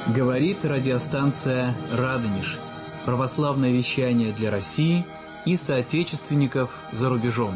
Говорит радиостанция «Радонеж». Православное вещание для России и соотечественников за рубежом.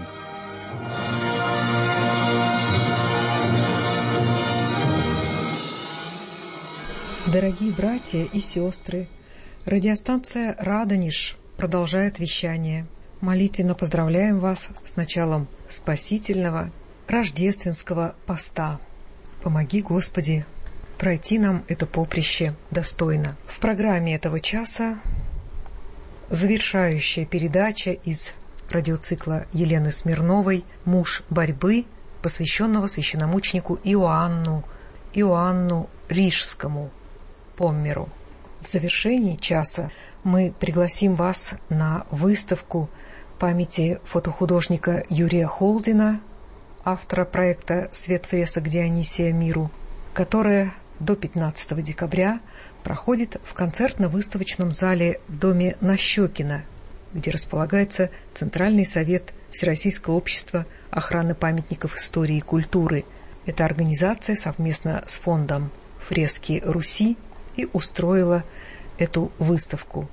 Дорогие братья и сестры, радиостанция «Радонеж» продолжает вещание. Молитвенно поздравляем вас с началом спасительного рождественского поста. Помоги, Господи, пройти нам это поприще достойно. В программе этого часа завершающая передача из радиоцикла Елены Смирновой «Муж борьбы», посвященного священномученику Иоанну Рижскому, Поммеру. В завершении часа мы пригласим вас на выставку памяти фотохудожника Юрия Холдина, автора проекта «Свет фресок Дионисия миру», которая до 15 декабря проходит в концертно-выставочном зале в доме Нащекина, где располагается Центральный совет Всероссийского общества охраны памятников истории и культуры. Эта организация совместно с фондом «Фрески Руси» и устроила эту выставку.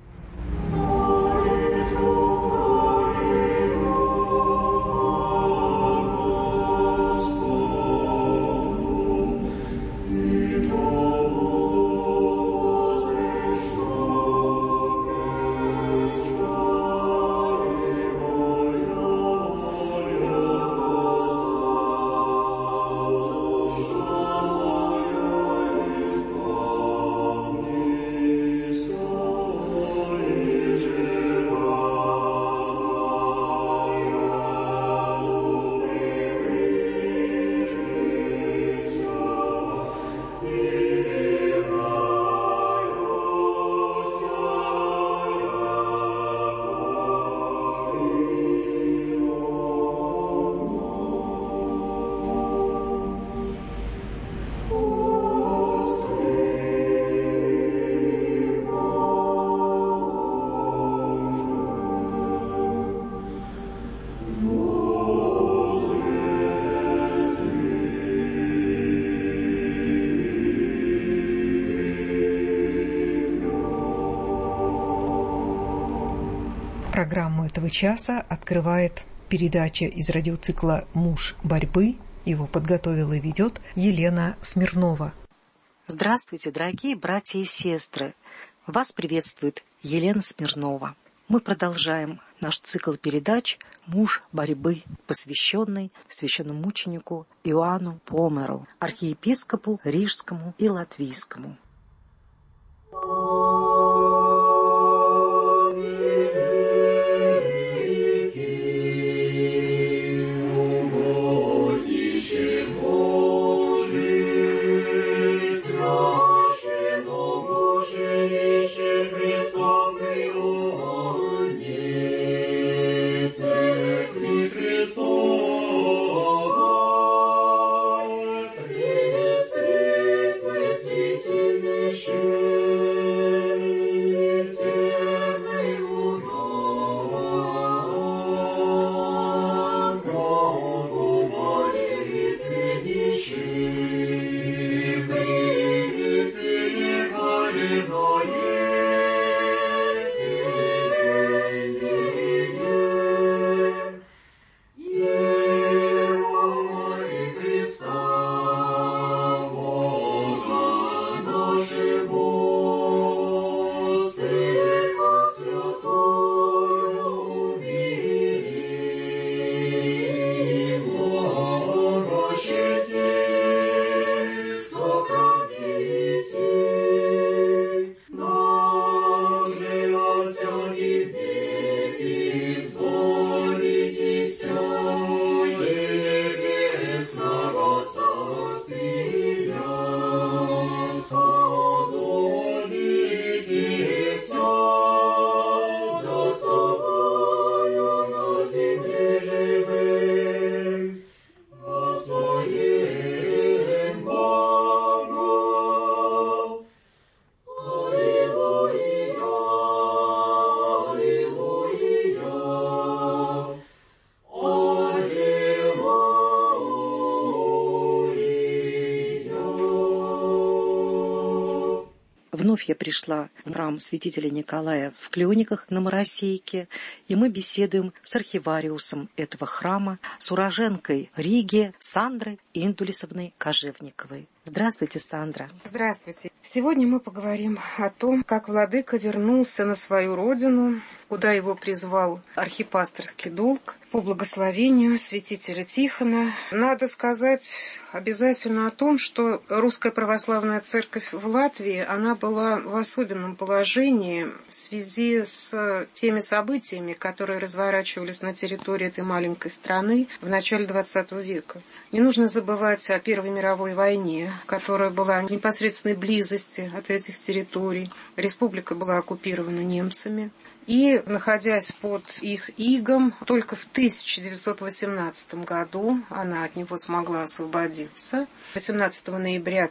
Программу этого часа открывает передача из радиоцикла «Муж борьбы». Его подготовила и ведет Елена Смирнова. Здравствуйте, дорогие братья и сестры! Вас приветствует Елена Смирнова. Мы продолжаем наш цикл передач «Муж борьбы», посвященный священномученику Иоанну Поммеру, архиепископу Рижскому и Латвийскому. Христос, Вновь я пришла в храм святителя Николая в Клёниках на Моросейке, и мы беседуем с архивариусом этого храма, с уроженкой Риги Сандрой Индулисовной Кожевниковой. Здравствуйте, Сандра. Здравствуйте. Сегодня мы поговорим о том, как владыка вернулся на свою родину, куда его призвал архипасторский долг по благословению святителя Тихона. Надо сказать обязательно о том, что Русская Православная Церковь в Латвии, она была в особенном положении в связи с теми событиями, которые разворачивались на территории этой маленькой страны в начале XX века. Не нужно забывать о Первой мировой войне, которая была в непосредственной близости от этих территорий. Республика была оккупирована немцами. И, находясь под их игом, только в 1918 году она от него смогла освободиться. 18 ноября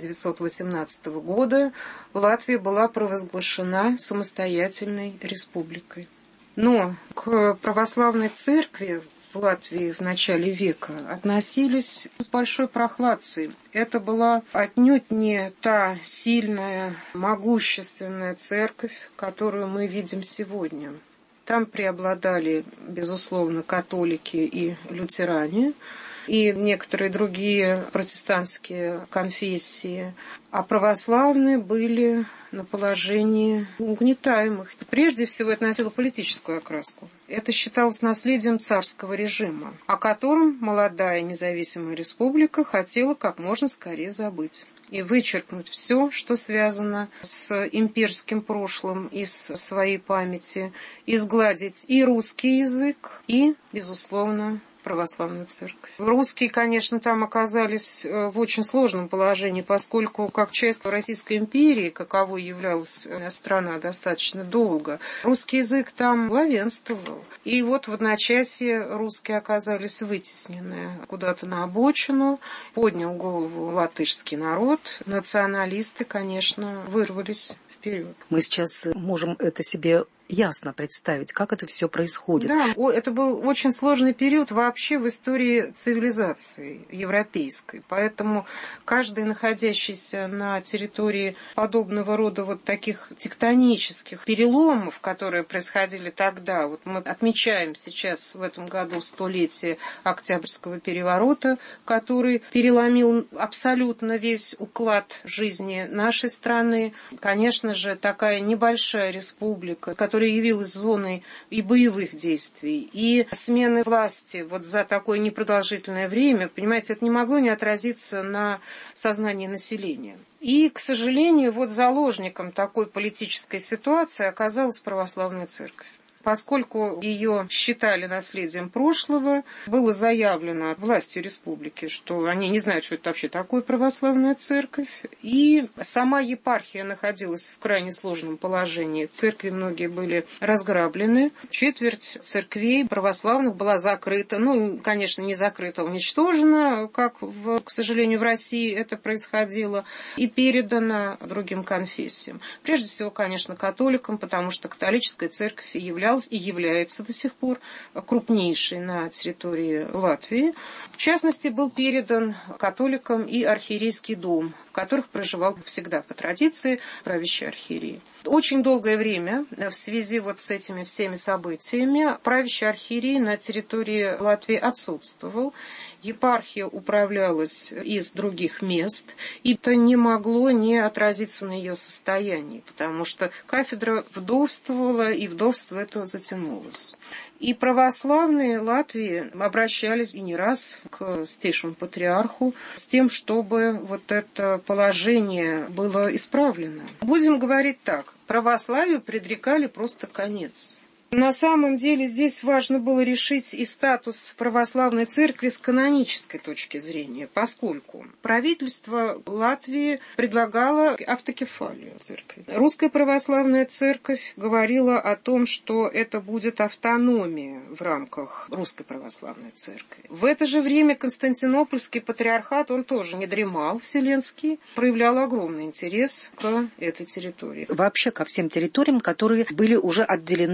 1918 года Латвия была провозглашена самостоятельной республикой. Но к православной церкви в Латвии в начале века относились с большой прохладцей. Это была отнюдь не та сильная, могущественная церковь, которую мы видим сегодня. Там преобладали, безусловно, католики и лютеране, и некоторые другие протестантские конфессии, а православные были на положении угнетаемых. Прежде всего, это носило политическую окраску. Это считалось наследием царского режима, о котором молодая независимая республика хотела как можно скорее забыть и вычеркнуть все, что связано с имперским прошлым из своей памяти, изгладить и русский язык, и, безусловно, православную церковь. Русские, конечно, там оказались в очень сложном положении, поскольку как часть Российской империи, каковой являлась страна достаточно долго, русский язык там главенствовал. И вот в одночасье русские оказались вытеснены куда-то на обочину, поднял голову латышский народ, националисты, конечно, вырвались вперед. Мы сейчас можем это себе ясно представить, как это все происходит. Да, это был очень сложный период вообще в истории цивилизации европейской. Поэтому каждый, находящийся на территории подобного рода вот таких тектонических переломов, которые происходили тогда, вот мы отмечаем сейчас в этом году 100-летие Октябрьского переворота, который переломил абсолютно весь уклад жизни нашей страны. Конечно же, такая небольшая республика, которая явилась зоной и боевых действий, и смены власти вот за такое непродолжительное время, понимаете, это не могло не отразиться на сознании населения. И, к сожалению, вот заложником такой политической ситуации оказалась православная церковь. Поскольку ее считали наследием прошлого, было заявлено властью республики, что они не знают, что это вообще такое православная церковь. И сама епархия находилась в крайне сложном положении. Церкви многие были разграблены. Четверть церквей православных была закрыта. Ну, конечно, не закрыта, уничтожена, как, к сожалению, в России это происходило, и передана другим конфессиям. Прежде всего, конечно, католикам, потому что католическая церковь являлась и является до сих пор крупнейшей на территории Латвии. В частности, был передан католикам и архиерейский дом, в которых проживал всегда по традиции правящий архиерей. Очень долгое время в связи вот с этими всеми событиями правящий архиерей на территории Латвии отсутствовал. Епархия управлялась из других мест, и это не могло не отразиться на ее состоянии, потому что кафедра вдовствовала, и вдовство это затянулось. И православные Латвии обращались и не раз к Святейшему Патриарху с тем, чтобы вот это положение было исправлено. Будем говорить так, православию предрекали просто конец. На самом деле здесь важно было решить и статус православной церкви с канонической точки зрения, поскольку правительство Латвии предлагало автокефалию церкви. Русская православная церковь говорила о том, что это будет автономия в рамках Русской православной церкви. В это же время Константинопольский патриархат, он тоже не дремал, Вселенский, проявлял огромный интерес к этой территории. Вообще ко всем территориям, которые были уже отделены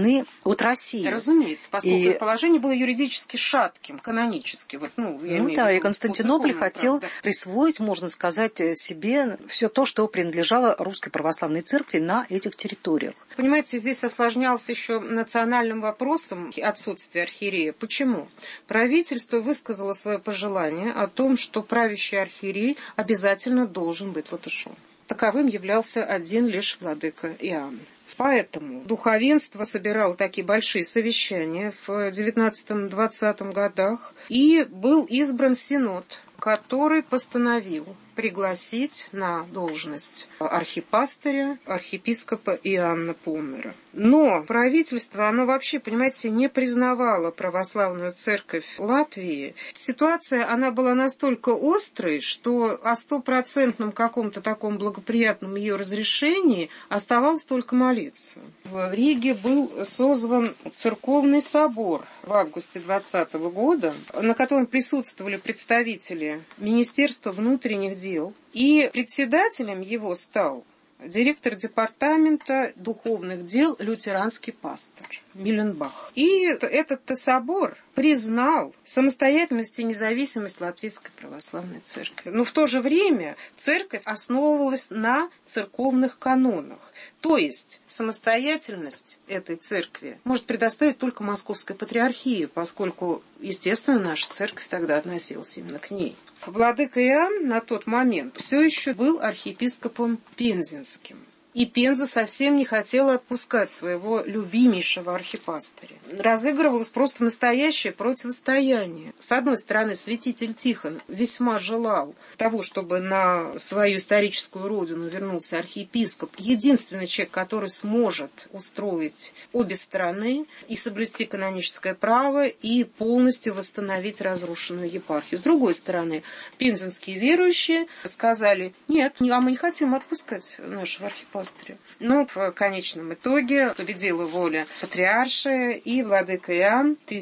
от России. Разумеется, поскольку положение было юридически шатким, канонически. И Константинополь хотел присвоить, можно сказать, себе все то, что принадлежало Русской Православной Церкви на этих территориях. Понимаете, здесь осложнялся еще национальным вопросом отсутствие архиерея. Почему? Правительство высказало свое пожелание о том, что правящий архиерей обязательно должен быть латышом. Таковым являлся один лишь владыка Иоанн. Поэтому духовенство собирало такие большие совещания в 19-20 годах, и был избран синод, который постановил пригласить на должность архипастыря архиепископа Иоанна Поммера. Но правительство, оно вообще, понимаете, не признавало православную церковь Латвии. Ситуация, она была настолько острой, что о 100% каком-то таком благоприятном ее разрешении оставалось только молиться. В Риге был созван церковный собор в августе 2020 года, на котором присутствовали представители Министерства внутренних дел, и председателем его стал директор департамента духовных дел лютеранский пастор Миленбах. И этот собор признал самостоятельность и независимость Латвийской Православной Церкви. Но в то же время церковь основывалась на церковных канонах. То есть самостоятельность этой церкви может предоставить только Московская Патриархия, поскольку, естественно, наша церковь тогда относилась именно к ней. Владыка Иоанн на тот момент все еще был архиепископом Пензенским. И Пенза совсем не хотела отпускать своего любимейшего архипастыря. Разыгрывалось просто настоящее противостояние. С одной стороны, святитель Тихон весьма желал того, чтобы на свою историческую родину вернулся архиепископ, единственный человек, который сможет устроить обе стороны и соблюсти каноническое право, и полностью восстановить разрушенную епархию. С другой стороны, пензенские верующие сказали: нет, мы не хотим отпускать нашего архипастыря. Но в конечном итоге победила воля патриаршая, и владыка Иоанн в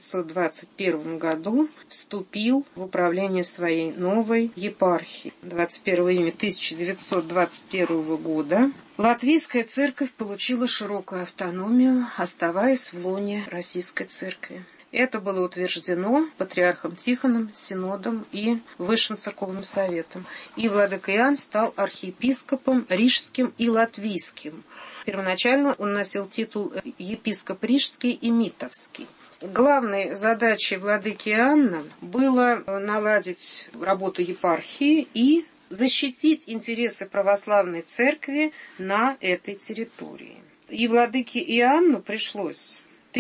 1921 году вступил в управление своей новой епархии. 21 июня 1921 года Латвийская церковь получила широкую автономию, оставаясь в лоне Российской церкви. Это было утверждено патриархом Тихоном, синодом и Высшим церковным советом. И владыка Иоанн стал архиепископом рижским и латвийским. Первоначально он носил титул епископ рижский и митовский. Главной задачей владыки Иоанна было наладить работу епархии и защитить интересы православной церкви на этой территории. И владыке Иоанну пришлось в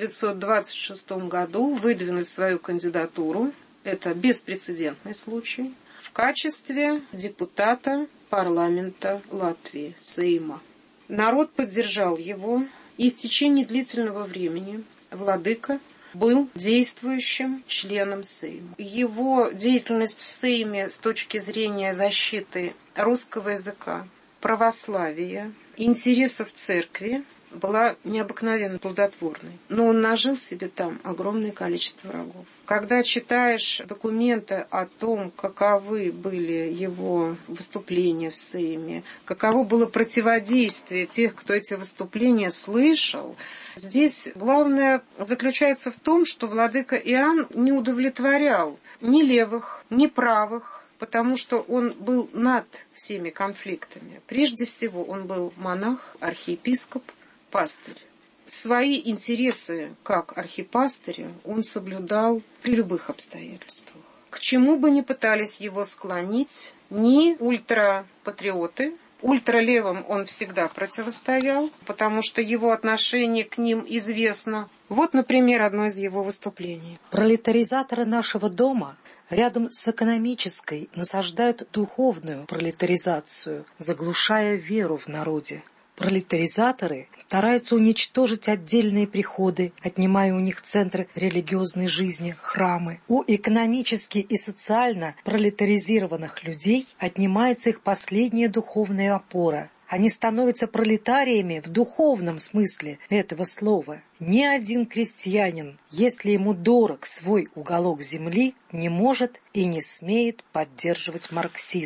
1926 году выдвинуть свою кандидатуру, это беспрецедентный случай, в качестве депутата парламента Латвии, Сейма. Народ поддержал его, и в течение длительного времени владыка был действующим членом Сейма. Его деятельность в Сейме с точки зрения защиты русского языка, православия, интересов церкви была необыкновенно плодотворной. Но он нажил себе там огромное количество врагов. Когда читаешь документы о том, каковы были его выступления в Сейме, каково было противодействие тех, кто эти выступления слышал, здесь главное заключается в том, что владыка Иоанн не удовлетворял ни левых, ни правых, потому что он был над всеми конфликтами. Прежде всего, он был монах, архиепископ, пастырь. Свои интересы как архипастыря он соблюдал при любых обстоятельствах. К чему бы ни пытались его склонить ни ультрапатриоты, ультралевым он всегда противостоял, потому что его отношение к ним известно. Вот, например, одно из его выступлений. Пролетаризаторы нашего дома рядом с экономической насаждают духовную пролетаризацию, заглушая веру в народе. Пролетаризаторы стараются уничтожить отдельные приходы, отнимая у них центры религиозной жизни, храмы. У экономически и социально пролетаризированных людей отнимается их последняя духовная опора. Они становятся пролетариями в духовном смысле этого слова. Ни один крестьянин, если ему дорог свой уголок земли, не может и не смеет поддерживать марксизм.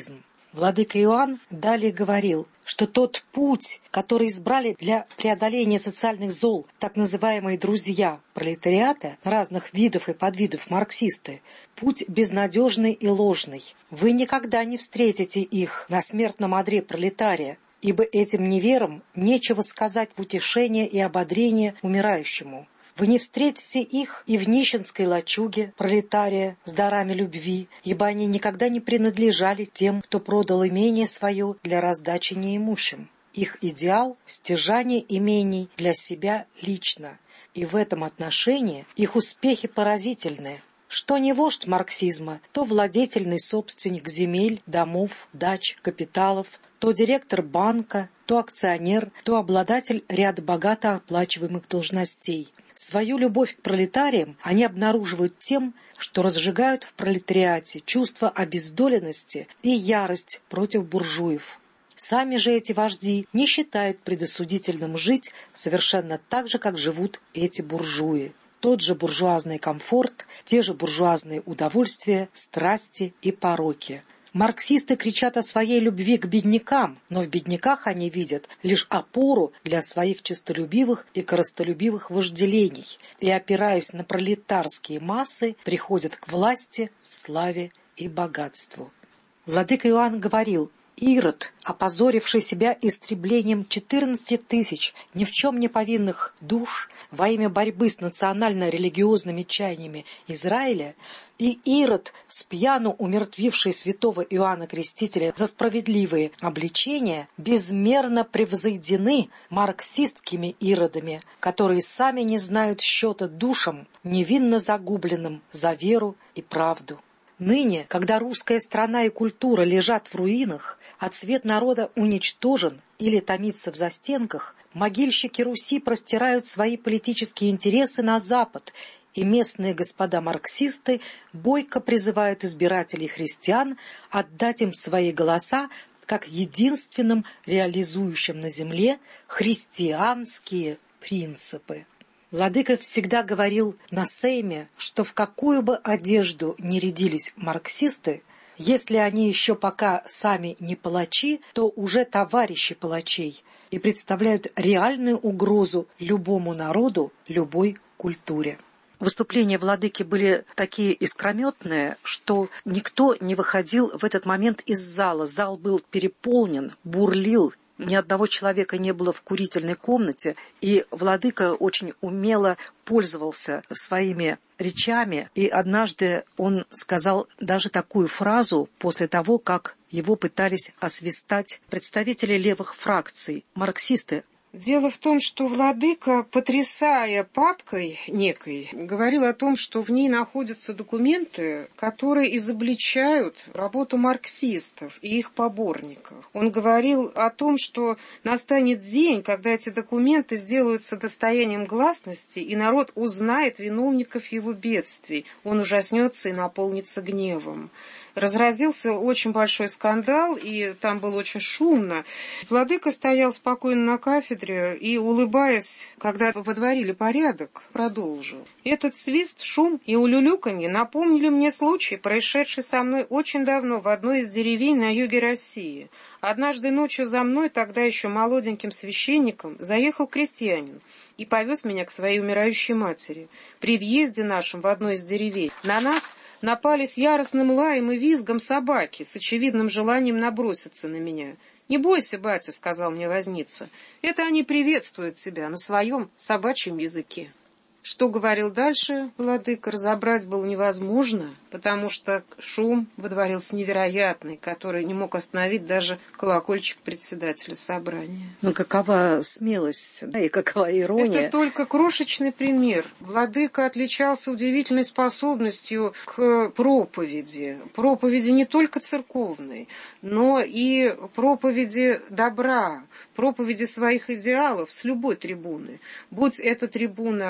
Владыка Иоанн далее говорил, что тот путь, который избрали для преодоления социальных зол так называемые «друзья» пролетариата разных видов и подвидов марксисты, путь безнадежный и ложный. Вы никогда не встретите их на смертном одре пролетария, ибо этим неверам нечего сказать в утешение и ободрение умирающему. Вы не встретите их и в нищенской лачуге пролетария с дарами любви, ибо они никогда не принадлежали тем, кто продал имение свое для раздачи неимущим. Их идеал – стяжание имений для себя лично, и в этом отношении их успехи поразительны. Что не вождь марксизма, то владетельный собственник земель, домов, дач, капиталов, то директор банка, то акционер, то обладатель ряда богато оплачиваемых должностей. Свою любовь к пролетариям они обнаруживают тем, что разжигают в пролетариате чувство обездоленности и ярость против буржуев. Сами же эти вожди не считают предосудительным жить совершенно так же, как живут эти буржуи. Тот же буржуазный комфорт, те же буржуазные удовольствия, страсти и пороки. Марксисты кричат о своей любви к беднякам, но в бедняках они видят лишь опору для своих честолюбивых и корыстолюбивых вожделений и, опираясь на пролетарские массы, приходят к власти, славе и богатству. Владыка Иоанн говорил: Ирод, опозоривший себя истреблением 14 тысяч ни в чем не повинных душ во имя борьбы с национально-религиозными чаяниями Израиля, и Ирод, спьяну умертвивший святого Иоанна Крестителя за справедливые обличения, безмерно превзойдены марксистскими иродами, которые сами не знают счета душам, невинно загубленным за веру и правду. Ныне, когда русская страна и культура лежат в руинах, а цвет народа уничтожен или томится в застенках, могильщики Руси простирают свои политические интересы на Запад, и местные господа-марксисты бойко призывают избирателей христиан отдать им свои голоса как единственным реализующим на земле христианские принципы. Владыка всегда говорил на сейме, что в какую бы одежду ни рядились марксисты, если они еще пока сами не палачи, то уже товарищи палачей и представляют реальную угрозу любому народу, любой культуре. Выступления владыки были такие искрометные, что никто не выходил в этот момент из зала. Зал был переполнен, бурлил. Ни одного человека не было в курительной комнате, и владыка очень умело пользовался своими речами. И однажды он сказал даже такую фразу после того, как его пытались освистать представители левых фракций, марксисты. Дело в том, что владыка, потрясая папкой некой, говорил о том, что в ней находятся документы, которые изобличают работу марксистов и их поборников. Он говорил о том, что настанет день, когда эти документы сделаются достоянием гласности, и народ узнает виновников его бедствий. Он ужаснется и наполнится гневом. Разразился очень большой скандал, и там было очень шумно. Владыка стоял спокойно на кафедре и, улыбаясь, когда водворили порядок, продолжил. Этот свист, шум и улюлюканье напомнили мне случай, происшедший со мной очень давно в одной из деревень на юге России. Однажды ночью за мной, тогда еще молоденьким священником, заехал крестьянин и повез меня к своей умирающей матери. При въезде нашем в одной из деревень на нас напали с яростным лаем и визгом собаки, с очевидным желанием наброситься на меня. «Не бойся, батя», — сказал мне возница, — «это они приветствуют тебя на своем собачьем языке». Что говорил дальше владыка, разобрать было невозможно, потому что шум водворился невероятный, который не мог остановить даже колокольчик председателя собрания. Ну, какова смелость, да, и какова ирония. Это только крошечный пример. Владыка отличался удивительной способностью к проповеди. Проповеди не только церковной, но и проповеди добра, проповеди своих идеалов с любой трибуны. Будь эта трибуна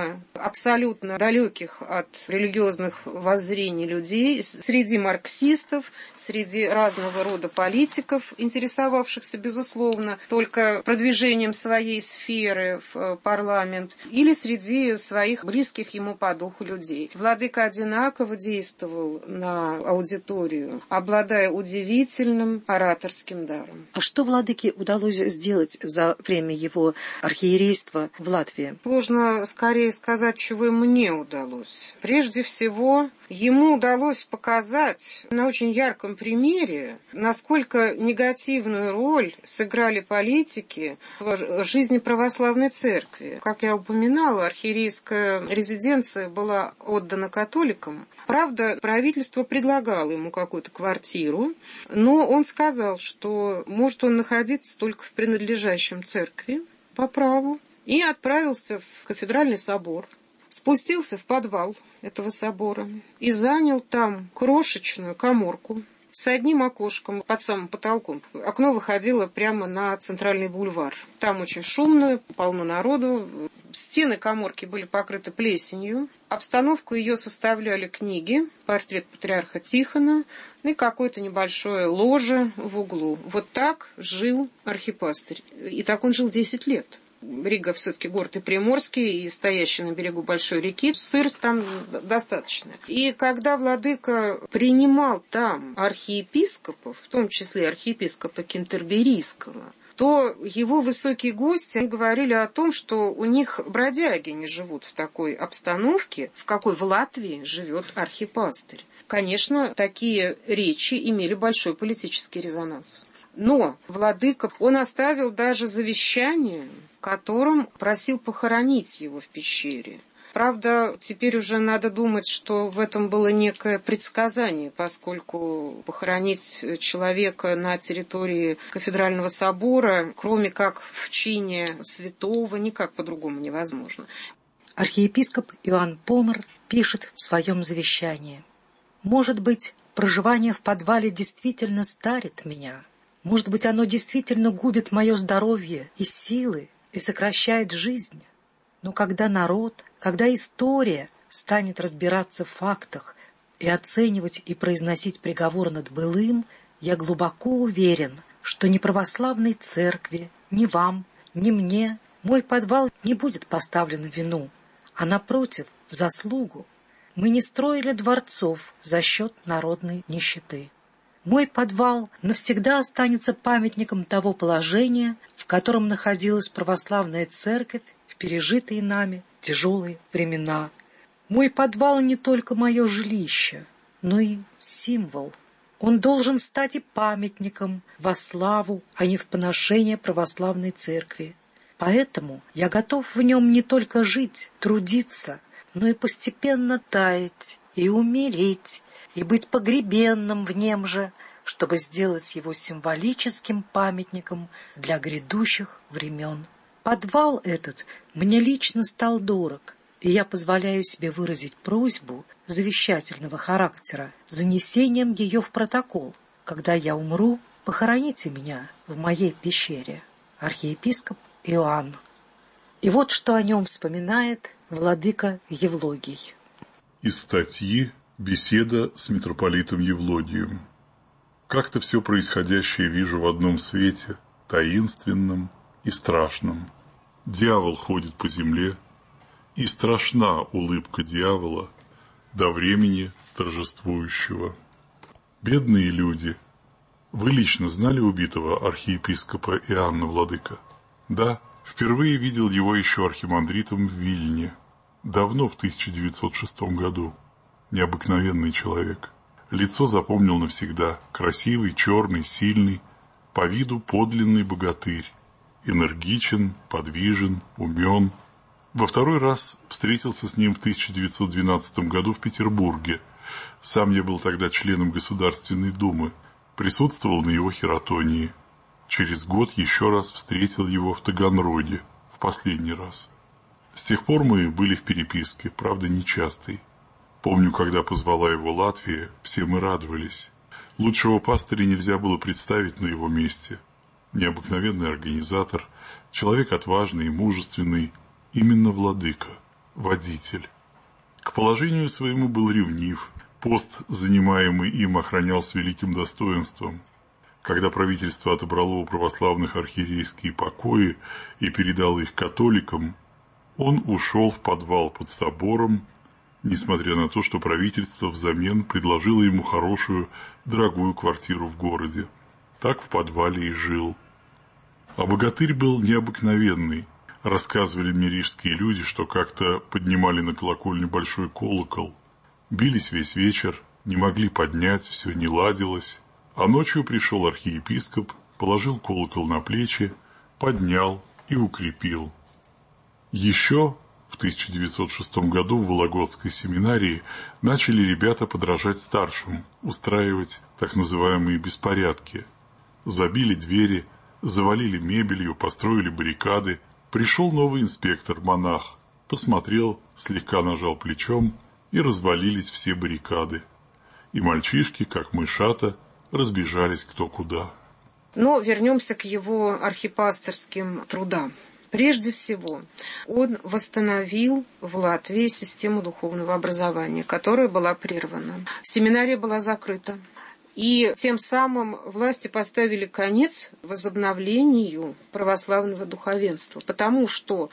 абсолютно далеких от религиозных воззрений людей, среди марксистов, среди разного рода политиков, интересовавшихся, безусловно, только продвижением своей сферы в парламент, или среди своих близких ему по духу людей. Владыка одинаково действовал на аудиторию, обладая удивительным ораторским даром. А что владыке удалось сделать за время его архиерейства в Латвии? Сложно скорее сказать, чего ему не удалось. Прежде всего, ему удалось показать на очень ярком примере, насколько негативную роль сыграли политики в жизни православной церкви. Как я упоминала, архиерейская резиденция была отдана католикам. Правда, правительство предлагало ему какую-то квартиру, но он сказал, что может он находиться только в принадлежащем церкви по праву, и отправился в кафедральный собор, спустился в подвал этого собора и занял там крошечную каморку с одним окошком под самым потолком. Окно выходило прямо на центральный бульвар. Там очень шумно, полно народу. Стены каморки были покрыты плесенью. Обстановку ее составляли книги, портрет патриарха Тихона и какое-то небольшое ложе в углу. Вот так жил архипастырь. И так он жил 10 лет. Рига все-таки город и приморский, и стоящий на берегу большой реки, сырость там достаточно. И когда владыка принимал там архиепископов, в том числе архиепископа Кентерберийского, то его высокие гости говорили о том, что у них бродяги не живут в такой обстановке, в какой в Латвии живет архипастырь. Конечно, такие речи имели большой политический резонанс. Но владыка, он оставил даже завещание, которым просил похоронить его в пещере. Правда, теперь уже надо думать, что в этом было некое предсказание, поскольку похоронить человека на территории кафедрального собора, кроме как в чине святого, никак по-другому невозможно. Архиепископ Иоанн Помер пишет в своем завещании: «Может быть, проживание в подвале действительно старит меня. Может быть, оно действительно губит мое здоровье и силы и сокращает жизнь. Но когда народ, когда история станет разбираться в фактах и оценивать и произносить приговор над былым, я глубоко уверен, что ни православной церкви, ни вам, ни мне мой подвал не будет поставлен в вину, а напротив, в заслугу. Мы не строили дворцов за счет народной нищеты. Мой подвал навсегда останется памятником того положения, в котором находилась православная церковь в пережитые нами тяжелые времена. Мой подвал не только мое жилище, но и символ. Он должен стать и памятником во славу, а не в поношение православной церкви. Поэтому я готов в нем не только жить, трудиться, но и постепенно таять и умереть, и быть погребенным в нем же, чтобы сделать его символическим памятником для грядущих времен. Подвал этот мне лично стал дорог, и я позволяю себе выразить просьбу завещательного характера занесением ее в протокол. Когда я умру, похороните меня в моей пещере. Архиепископ Иоанн». И вот что о нем вспоминает владыка Евлогий. Из статьи «Беседа с митрополитом Евлогием». Как-то все происходящее вижу в одном свете, таинственном и страшном. Дьявол ходит по земле, и страшна улыбка дьявола до времени торжествующего. Бедные люди, вы лично знали убитого архиепископа Иоанна, владыка? Да, впервые видел его еще архимандритом в Вильне, давно, в 1906 году. Необыкновенный человек. Лицо запомнил навсегда. Красивый, черный, сильный, по виду подлинный богатырь. Энергичен, подвижен, умен. Во второй раз встретился с ним в 1912 году в Петербурге. Сам я был тогда членом Государственной Думы, присутствовал на его хератонии. Через год еще раз встретил его в Таганроге, в последний раз. С тех пор мы были в переписке, правда, нечастой. Помню, когда позвала его Латвия, все мы радовались. Лучшего пастыря нельзя было представить на его месте. Необыкновенный организатор, человек отважный и мужественный, именно владыка. водитель. К положению своему был ревнив, пост, занимаемый им, охранял с великим достоинством. Когда правительство отобрало у православных архиерейские покои и передало их католикам, он ушел в подвал под собором, несмотря на то, что правительство взамен предложило ему хорошую, дорогую квартиру в городе. Так в подвале и жил. А богатырь был необыкновенный. Рассказывали мне рижские люди, что как-то поднимали на колокольню большой колокол, бились весь вечер, не могли поднять, все не ладилось. А ночью пришел архиепископ, положил колокол на плечи, поднял и укрепил. Еще в 1906 году в Вологодской семинарии начали ребята подражать старшим, устраивать так называемые беспорядки. Забили двери, завалили мебелью, построили баррикады. Пришел новый инспектор, монах, посмотрел, слегка нажал плечом, и развалились все баррикады. И мальчишки, как мышата, разбежались кто куда. Но вернемся к его архипасторским трудам. Прежде всего, он восстановил в Латвии систему духовного образования, которая была прервана. Семинария была закрыта. И тем самым власти поставили конец возобновлению православного духовенства, потому что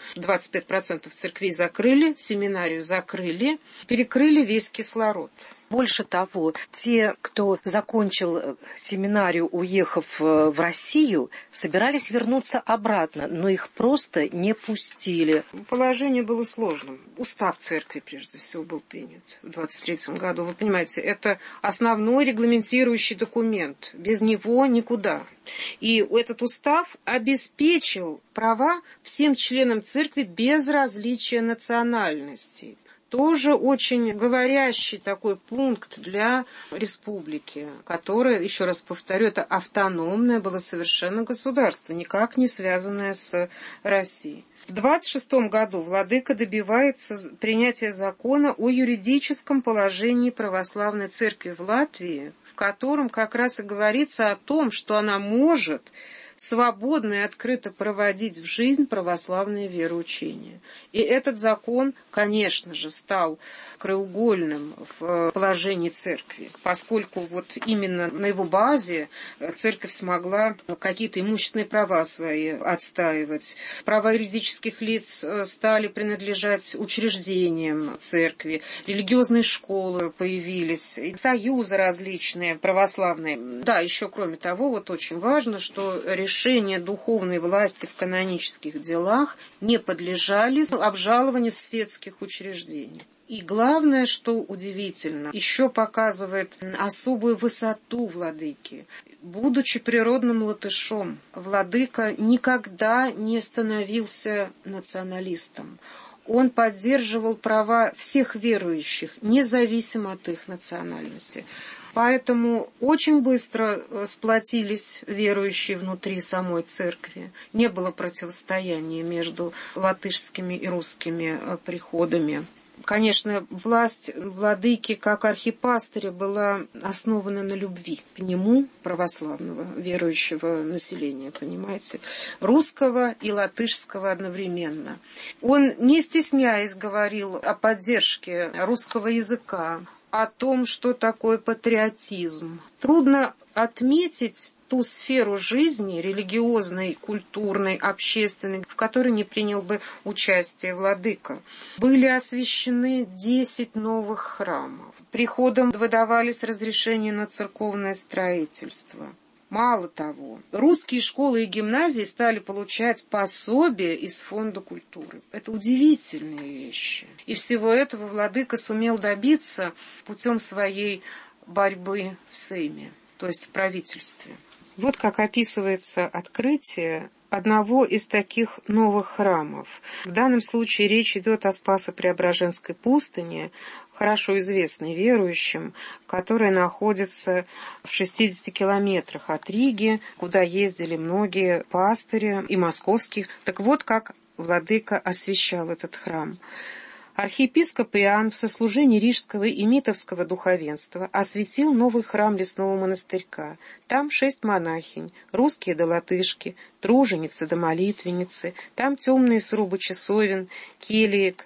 25% церквей закрыли, семинарию закрыли, перекрыли весь кислород. Больше того, те, кто закончил семинарию, уехав в Россию, собирались вернуться обратно, но их просто не пустили. Положение было сложным. Устав церкви, прежде всего, был принят в 1923 году. Вы понимаете, это основной регламентирующий документ. Без него никуда. И этот устав обеспечил права всем членам церкви без различия национальностей. Тоже очень говорящий такой пункт для республики, которое, еще раз повторю, это автономное было совершенно государство, никак не связанное с Россией. В 1926 году владыка добивается принятия закона о юридическом положении православной церкви в Латвии, в котором как раз и говорится о том, что она может свободно и открыто проводить в жизнь православное вероучение. И этот закон, конечно же, стал краеугольным в положении церкви, поскольку вот именно на его базе церковь смогла какие-то имущественные права свои отстаивать. Права юридических лиц стали принадлежать учреждениям церкви, религиозные школы появились, союзы различные православные. Да, еще кроме того, вот очень важно, что решения духовной власти в канонических делах не подлежали обжалованию в светских учреждениях. И главное, что удивительно, еще показывает особую высоту владыки. Будучи природным латышом, владыка никогда не становился националистом. Он поддерживал права всех верующих, независимо от их национальности. Поэтому очень быстро сплотились верующие внутри самой церкви. Не было противостояния между латышскими и русскими приходами. Конечно, власть владыки как архипастыря была основана на любви к нему, православного верующего населения, понимаете, русского и латышского одновременно. Он, не стесняясь, говорил о поддержке русского языка, о том, что такое патриотизм. Трудно отметить ту сферу жизни, религиозной, культурной, общественной, в которой не принял бы участие владыка. Были освящены 10 новых храмов. Приходом выдавались разрешения на церковное строительство. Мало того, русские школы и гимназии стали получать пособия из Фонда культуры. Это удивительные вещи. И всего этого владыка сумел добиться путем своей борьбы в Сейме, то есть в правительстве. Вот как описывается открытие одного из таких новых храмов. В данном случае речь идет о Спасо-Преображенской пустыне, хорошо известной верующим, которая находится в 60 километрах от Риги, куда ездили многие пастыри и московских. Так вот, как владыка освящал этот храм. Архиепископ Иоанн в сослужении рижского и митовского духовенства осветил новый храм лесного монастырька. Там 6 монахинь, русские да латышки, труженицы да молитвенницы, там темные срубы часовен, кельек,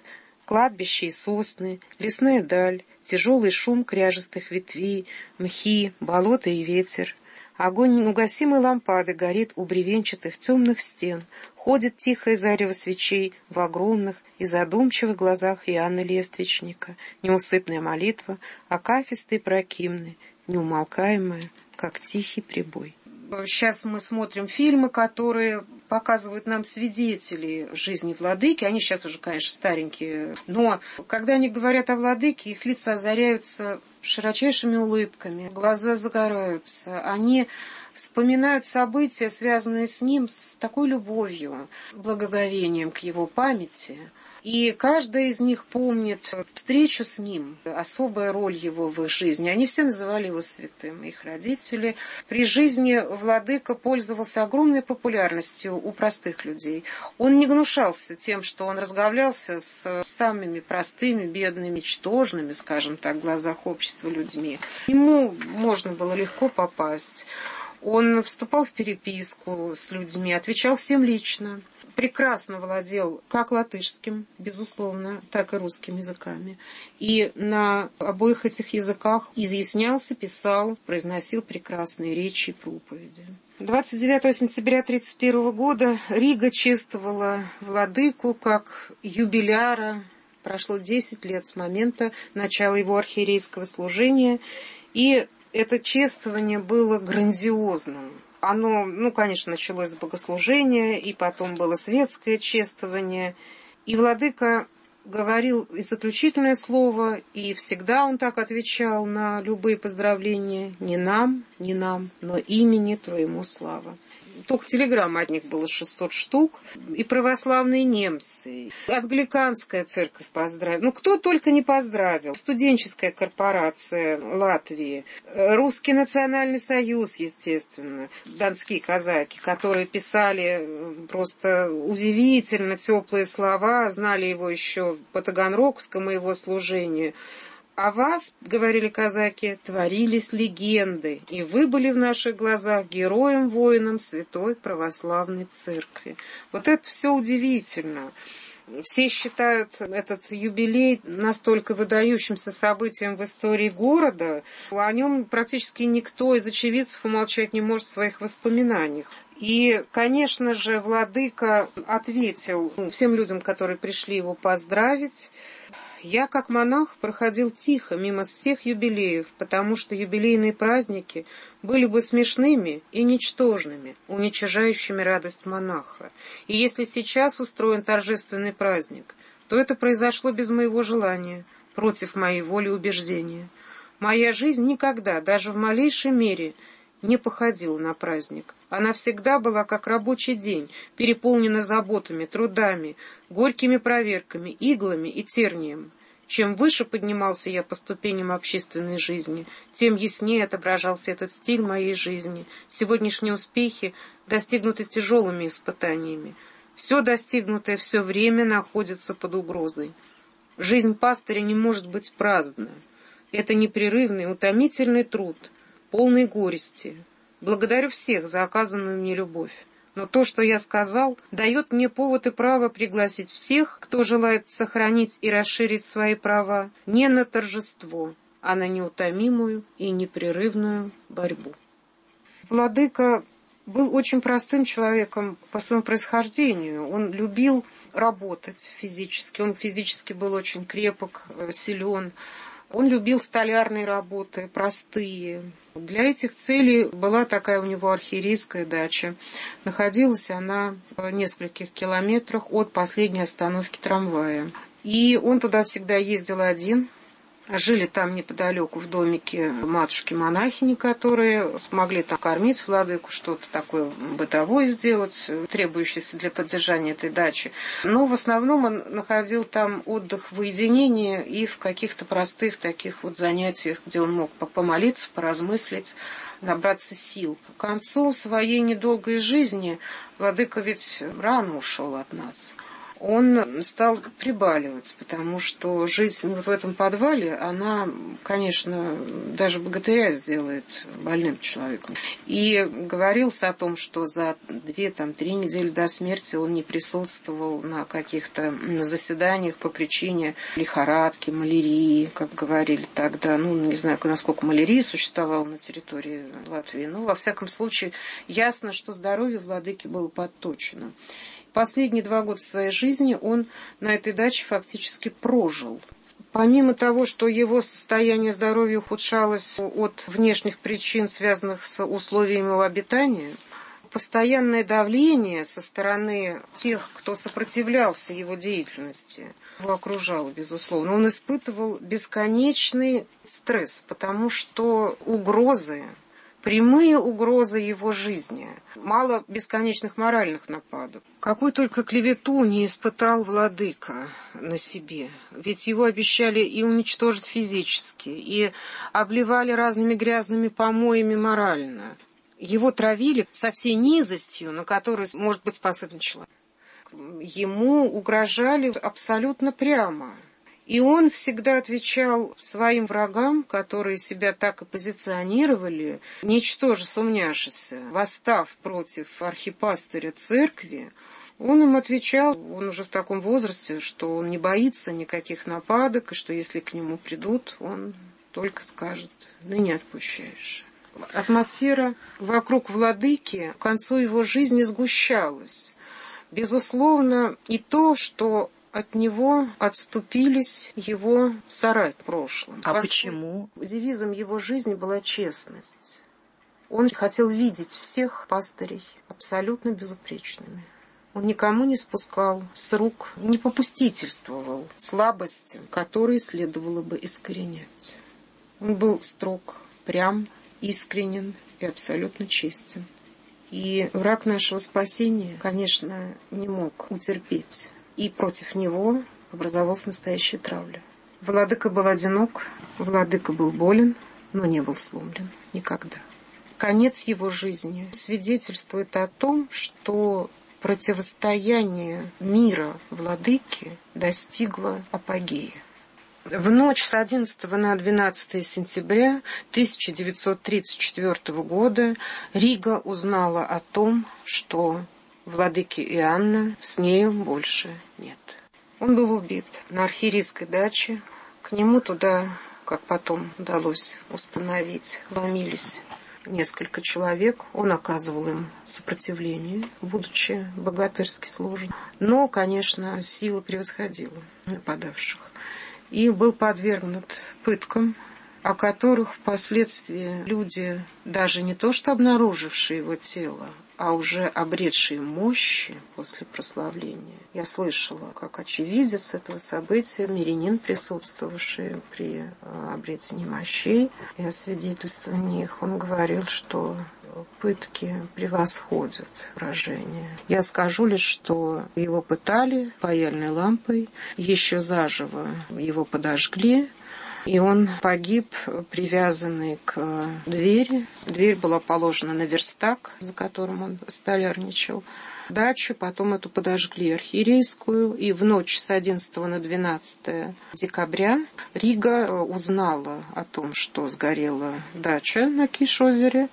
кладбище и сосны, лесная даль, тяжелый шум кряжестых ветвей, мхи, болото и ветер. Огонь неугасимой лампады горит у бревенчатых темных стен, ходит тихое зарево свечей в огромных и задумчивых глазах Иоанна Лествичника, неусыпная молитва, акафисты прокимны, неумолкаемая, как тихий прибой. Сейчас мы смотрим фильмы, которые показывают нам свидетелей жизни владыки. Они сейчас уже, конечно, старенькие. Но когда они говорят о владыке, их лица озаряются широчайшими улыбками, глаза загораются. Они вспоминают события, связанные с ним, с такой любовью, благоговением к его памяти. И каждая из них помнит встречу с ним, особая роль его в их жизни. Они все называли его святым, их родители. При жизни владыка пользовался огромной популярностью у простых людей. Он не гнушался тем, что он разговлялся с самыми простыми, бедными, ничтожными, скажем так, в глазах общества людьми. Ему можно было легко попасть. Он вступал в переписку с людьми, отвечал всем лично. Прекрасно владел как латышским, безусловно, так и русским языками. И на обоих этих языках изъяснялся, писал, произносил прекрасные речи и проповеди. 29 сентября 1931 года Рига чествовала владыку как юбиляра. Прошло 10 лет с момента начала его архиерейского служения, и это чествование было грандиозным. Оно, конечно, началось с богослужения, и потом было светское чествование. И владыка говорил и заключительное слово, и всегда он так отвечал на любые поздравления: «Не нам, но имени Твоему слава». Только телеграмм от них было 600 штук. И православные немцы, англиканская церковь поздравила. Кто только не поздравил. Студенческая корпорация Латвии, Русский национальный союз, естественно, донские казаки, которые писали просто удивительно теплые слова, знали его еще по таганрогскому его служению. «О вас, — говорили казаки, — творились легенды, и вы были в наших глазах героем-воином Святой Православной Церкви». Вот это все удивительно. Все считают этот юбилей настолько выдающимся событием в истории города, о нем практически никто из очевидцев умолчать не может в своих воспоминаниях. И, конечно же, владыка ответил всем людям, которые пришли его поздравить: «Я, как монах, проходил тихо мимо всех юбилеев, потому что юбилейные праздники были бы смешными и ничтожными, уничижающими радость монаха. И если сейчас устроен торжественный праздник, то это произошло без моего желания, против моей воли и убеждения. Моя жизнь никогда, даже в малейшей мере, не походила на праздник. Она всегда была как рабочий день, переполнена заботами, трудами, горькими проверками, иглами и тернием. Чем выше поднимался я по ступеням общественной жизни, тем яснее отображался этот стиль моей жизни. Сегодняшние успехи достигнуты тяжелыми испытаниями. Все достигнутое все время находится под угрозой. Жизнь пастыря не может быть праздна. Это непрерывный, утомительный труд, полный горести. Благодарю всех за оказанную мне любовь. Но то, что я сказал, дает мне повод и право пригласить всех, кто желает сохранить и расширить свои права, не на торжество, а на неутомимую и непрерывную борьбу». Владыка был очень простым человеком по своему происхождению. Он любил работать физически. Он физически был очень крепок, силен. Он любил столярные работы, простые. Для этих целей была такая у него архиерейская дача. Находилась она в нескольких километрах от последней остановки трамвая. И он туда всегда ездил один. Жили там неподалеку в домике матушки-монахини, которые смогли там кормить владыку, что-то такое бытовое сделать, требующееся для поддержания этой дачи. Но в основном он находил там отдых в уединении и в каких-то простых таких вот занятиях, где он мог помолиться, поразмыслить, набраться сил. К концу своей недолгой жизни владыка ведь рано ушел от нас. он стал прибаливать, потому что жизнь вот в этом подвале, она, конечно, даже богатыря сделает больным человеком. И говорилось о том, что за 2-3 недели до смерти он не присутствовал на каких-то заседаниях по причине лихорадки, малярии, как говорили тогда. Не знаю, насколько малярия существовала на территории Латвии, но, во всяком случае, ясно, что здоровье владыки было подточено. Последние 2 года своей жизни он на этой даче фактически прожил. Помимо того, что его состояние здоровья ухудшалось от внешних причин, связанных с условиями его обитания, постоянное давление со стороны тех, кто сопротивлялся его деятельности, его окружало, безусловно. Он испытывал бесконечный стресс, потому что прямые угрозы его жизни. Мало бесконечных моральных нападок. Какую только клевету не испытал владыка на себе. Ведь его обещали и уничтожить физически, и обливали разными грязными помоями морально. Его травили со всей низостью, на которую может быть способен человек. Ему угрожали абсолютно прямо. И он всегда отвечал своим врагам, которые себя так и позиционировали, ничтоже сумняшися, восстав против архипастыря церкви, он им отвечал, он уже в таком возрасте, что он не боится никаких нападок, и что если к нему придут, он только скажет: «Ныне отпущаешь». Атмосфера вокруг владыки к концу его жизни сгущалась. Безусловно, и то, что от него отступились его сородичи в прошлом. Почему? Девизом его жизни была честность. Он хотел видеть всех пастырей абсолютно безупречными. Он никому не спускал с рук, не попустительствовал слабостям, которые следовало бы искоренять. Он был строг, прям, искренен и абсолютно честен. И враг нашего спасения, конечно, не мог утерпеть. И против него образовалась настоящая травля. Владыка был одинок, владыка был болен, но не был сломлен никогда. Конец его жизни свидетельствует о том, что противостояние мира владыки достигло апогея. В ночь с 11 на 12 сентября 1934 года Рига узнала о том, что владыки Иоанна с нею больше нет. Он был убит на архиерейской даче. К нему туда, как потом удалось установить, ломились несколько человек. Он оказывал им сопротивление, будучи богатырски сложен. Но, конечно, сила превосходила нападавших. И был подвергнут пыткам, о которых впоследствии люди, даже не то что обнаружившие его тело, а уже обретшие мощи после прославления. Я слышала, как очевидец этого события, мирянин, присутствовавший при обретении мощей и освидетельствовании их, он говорил, что пытки превосходят выражение. Я скажу лишь, что его пытали паяльной лампой, еще заживо его подожгли, и он погиб, привязанный к двери. Дверь была положена на верстак, за которым он столярничал. Дачу, потом эту подожгли архиерейскую. И в ночь с 11 на 12 декабря Рига узнала о том, что сгорела дача на Киш-озере.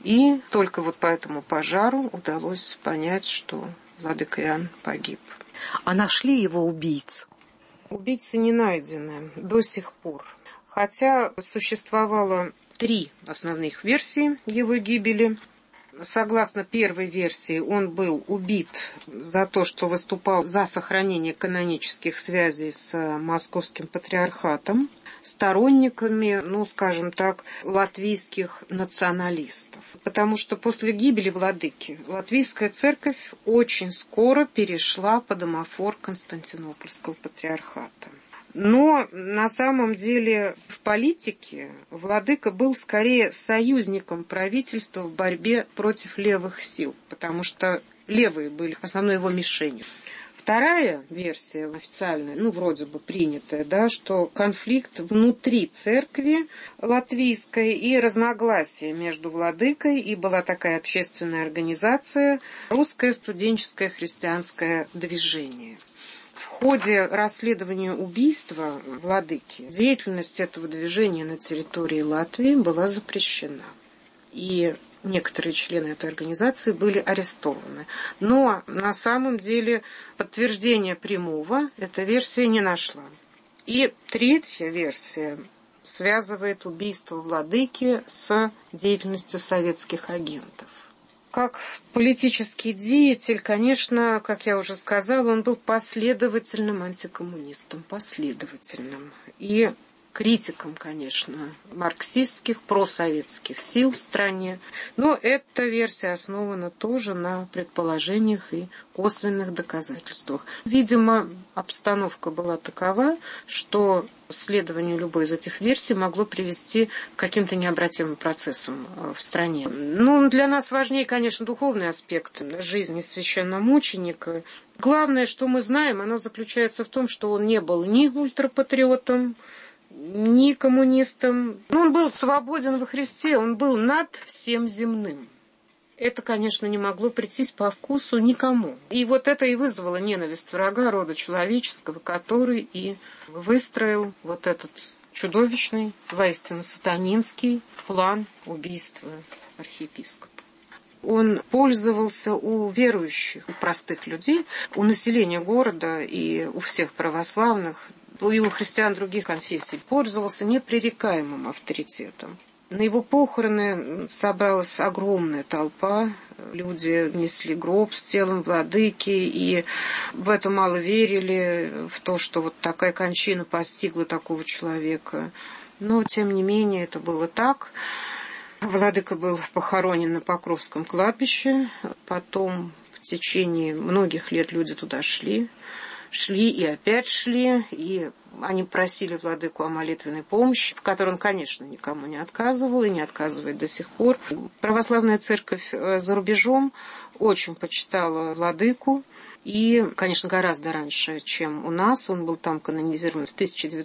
И только вот по этому пожару удалось понять, что владыка Иоанн погиб. А нашли его убийц? Убийцы не найдены до сих пор. Хотя существовало 3 основных версии его гибели. Согласно первой версии, он был убит за то, что выступал за сохранение канонических связей с Московским патриархатом, сторонниками, скажем так, латвийских националистов. Потому что после гибели владыки Латвийская церковь очень скоро перешла под омофор Константинопольского патриархата. Но на самом деле в политике владыка был скорее союзником правительства в борьбе против левых сил, потому что левые были основной его мишенью. В Вторая версия официальная, вроде бы принятая, да, что конфликт внутри церкви латвийской и разногласия между владыкой, и была такая общественная организация «Русское студенческое христианское движение». В ходе расследования убийства владыки деятельность этого движения на территории Латвии была запрещена. И некоторые члены этой организации были арестованы. Но на самом деле подтверждения прямого эта версия не нашла. И третья версия связывает убийство владыки с деятельностью советских агентов. Как политический деятель, конечно, как я уже сказала, он был последовательным антикоммунистом, последовательным. И критиком, конечно, марксистских, просоветских сил в стране. Но эта версия основана тоже на предположениях и косвенных доказательствах. Видимо, обстановка была такова, что следование любой из этих версий могло привести к каким-то необратимым процессам в стране. Для нас важнее, конечно, духовный аспект жизни священномученика. Главное, что мы знаем, оно заключается в том, что он не был ни ультрапатриотом, ни коммунистом. Он был свободен во Христе, он был над всем земным. Это, конечно, не могло прийтись по вкусу никому. И вот это и вызвало ненависть врага рода человеческого, который и выстроил вот этот чудовищный, воистину сатанинский план убийства архиепископа. Он пользовался у верующих, у простых людей, у населения города и у всех православных, и у христиан других конфессий, пользовался непререкаемым авторитетом. На его похороны собралась огромная толпа. Люди несли гроб с телом владыки, и в это мало верили, в то, что вот такая кончина постигла такого человека. Но, тем не менее, это было так. Владыка был похоронен на Покровском кладбище. Потом в течение многих лет люди туда шли и опять шли, и они просили владыку о молитвенной помощи, в которой он, конечно, никому не отказывал и не отказывает до сих пор. Православная церковь за рубежом очень почитала владыку, и, конечно, гораздо раньше, чем у нас. Он был там канонизирован в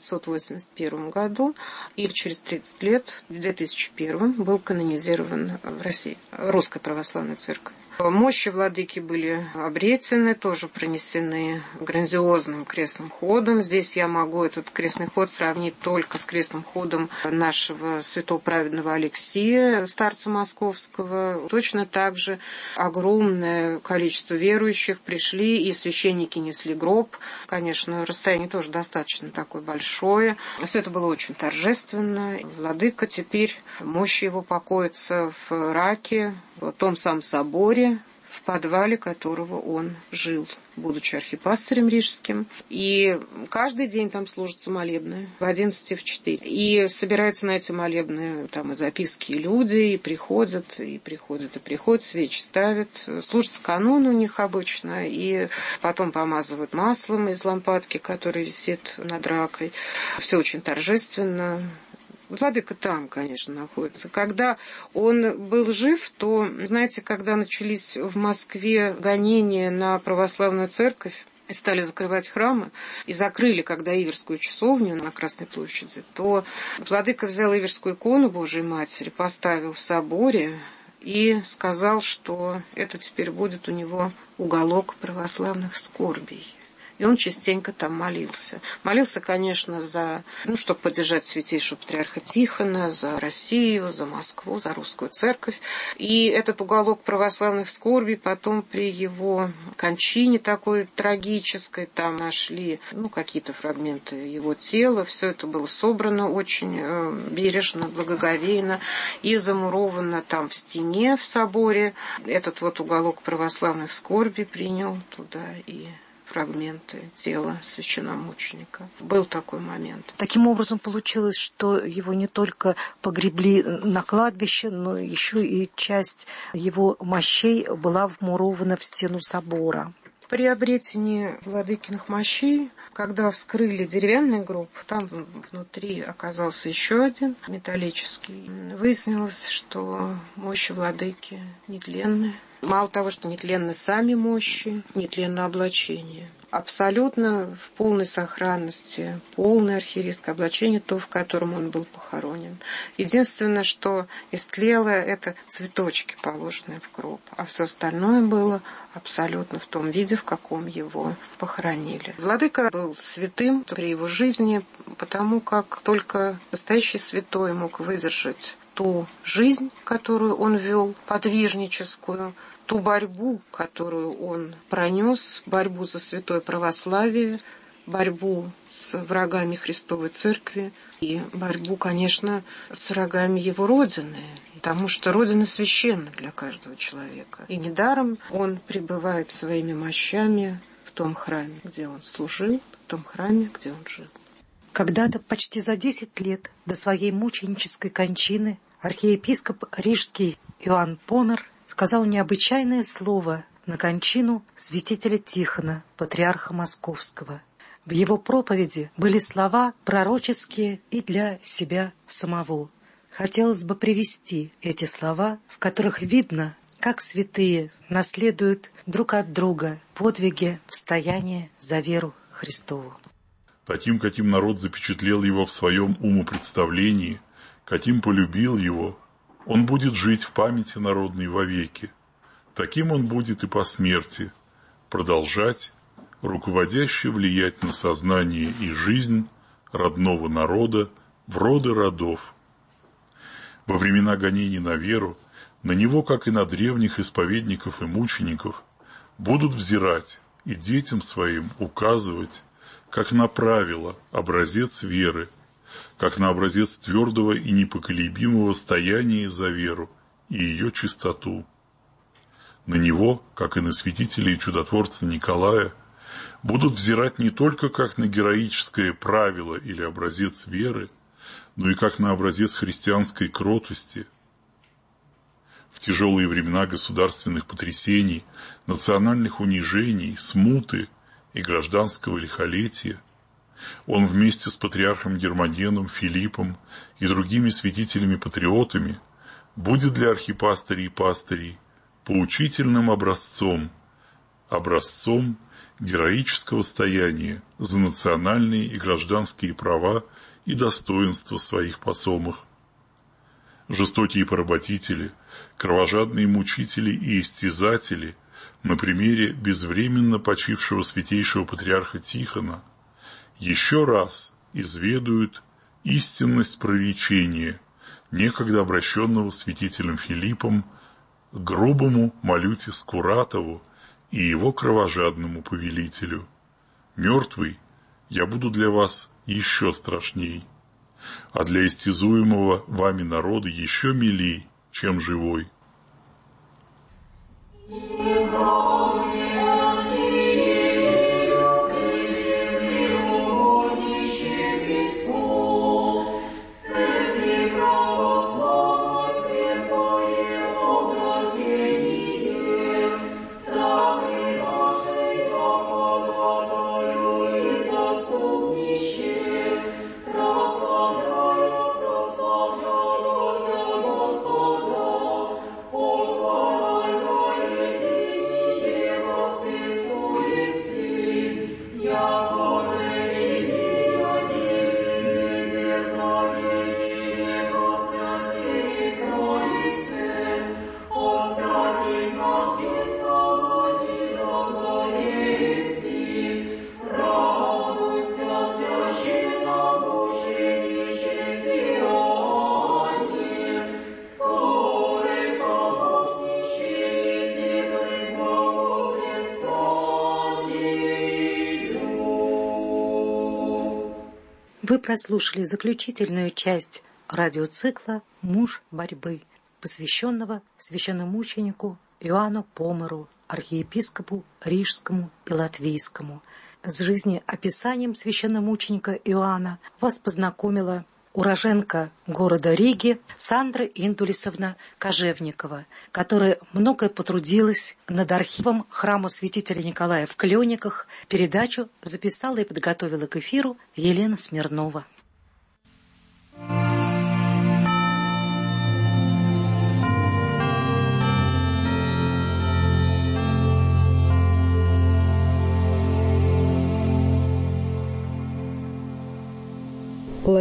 1981 году, и через 30 лет, в 2001, был канонизирован в России, Русская Православная Церковь. Мощи владыки были обретены, тоже пронесены грандиозным крестным ходом. Здесь я могу этот крестный ход сравнить только с крестным ходом нашего святого праведного Алексия, старца московского. Точно так же огромное количество верующих пришли, и священники несли гроб. Конечно, расстояние тоже достаточно такое большое. Все это было очень торжественно. Владыка теперь, мощи его покоятся в Раке, в том самом соборе, в подвале которого он жил, будучи архипастырем рижским. И каждый день там служатся молебны в 11 и в 4. И собираются на эти молебны там и записки, и люди, и приходят, свечи ставят. Служится канон у них обычно, и потом помазывают маслом из лампадки, которая висит над ракой. Все очень торжественно. Владыка там, конечно, находится. Когда он был жив, то, знаете, когда начались в Москве гонения на православную церковь, и стали закрывать храмы, и закрыли, когда Иверскую часовню на Красной площади, то владыка взял Иверскую икону Божией Матери, поставил в соборе и сказал, что это теперь будет у него уголок православных скорбей. И он частенько там молился. Молился, конечно, чтобы поддержать святейшего патриарха Тихона, за Россию, за Москву, за русскую церковь. И этот уголок православных скорбей потом при его кончине такой трагической, там нашли какие-то фрагменты его тела. Все это было собрано очень бережно, благоговейно и замуровано там в стене в соборе. Этот вот уголок православных скорбей принял туда и фрагменты тела священномученика. Был такой момент. Таким образом получилось, что его не только погребли на кладбище, но еще и часть его мощей была вмурована в стену собора. При обретении владыкиных мощей, когда вскрыли деревянный гроб, там внутри оказался еще один металлический. Выяснилось, что мощи владыки нетленны. Мало того, что нетленны сами мощи, нетленно облачение. абсолютно в полной сохранности, полное архиерейское облачение, то, в котором он был похоронен. Единственное, что истлело, это цветочки, положенные в гроб, а все остальное было абсолютно в том виде, в каком его похоронили. Владыка был святым при его жизни, потому как только настоящий святой мог выдержать ту жизнь, которую он вел, подвижническую, ту борьбу, которую он пронес, борьбу за святое православие, борьбу с врагами Христовой Церкви и борьбу, конечно, с врагами его Родины, потому что Родина священна для каждого человека. И недаром он пребывает своими мощами в том храме, где он служил, в том храме, где он жил. Когда-то, почти за 10 лет до своей мученической кончины, архиепископ рижский Иоанн Помер сказал необычайное слово на кончину святителя Тихона, патриарха Московского. В его проповеди были слова пророческие и для себя самого. Хотелось бы привести эти слова, в которых видно, как святые наследуют друг от друга подвиги в стоянии за веру Христову. Таким, каким народ запечатлел его в своем умопредставлении, каким полюбил его, он будет жить в памяти народной вовеки. Таким он будет и по смерти, продолжать, руководяще влиять на сознание и жизнь родного народа в роды родов. Во времена гонений на веру на него, как и на древних исповедников и мучеников, будут взирать и детям своим указывать, как на правило, образец веры, как на образец твердого и непоколебимого стояния за веру и ее чистоту. На него, как и на святителя и чудотворца Николая, будут взирать не только как на героическое правило или образец веры, но и как на образец христианской кротости. В тяжелые времена государственных потрясений, национальных унижений, смуты и гражданского лихолетия он вместе с патриархом Гермогеном, Филиппом и другими святителями-патриотами будет для архипастырей и пастырей поучительным образцом героического стояния за национальные и гражданские права и достоинства своих посомых. Жестокие поработители, кровожадные мучители и истязатели на примере безвременно почившего святейшего патриарха Тихона еще раз изведают истинность проречения, некогда обращенного святителем Филиппом к грубому Малюте Скуратову и его кровожадному повелителю: «Мертвый я буду для вас еще страшней, а для истязуемого вами народа еще милей, чем живой». Вы прослушали заключительную часть радиоцикла «Муж борьбы», посвященного священномученику Иоанну Померу, архиепископу Рижскому и Латвийскому. С жизнеописанием священномученика Иоанна вас познакомила уроженка города Риги Сандра Индулисовна Кожевникова, которая многое потрудилась над архивом храма святителя Николая в Клёниках. Передачу записала и подготовила к эфиру Елена Смирнова.